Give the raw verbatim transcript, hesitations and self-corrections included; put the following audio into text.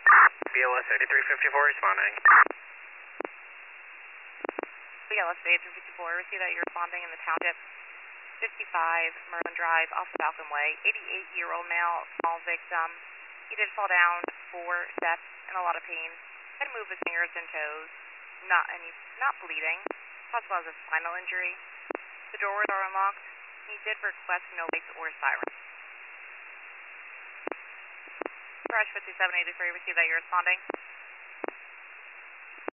B L S eighty-three fifty-four responding. B L S eighty-three fifty-four, we see that you're responding in the township. fifty-five Merlin Drive off the Falcon Way. eighty-eight-year-old male, small victim. He did fall down four steps in a lot of pain. Had to move his fingers and toes. Not any, not bleeding. Possible as a spinal injury. The doors are unlocked. He did request no lights or sirens. Garage fifty-seven eighty-three, we see that you're responding.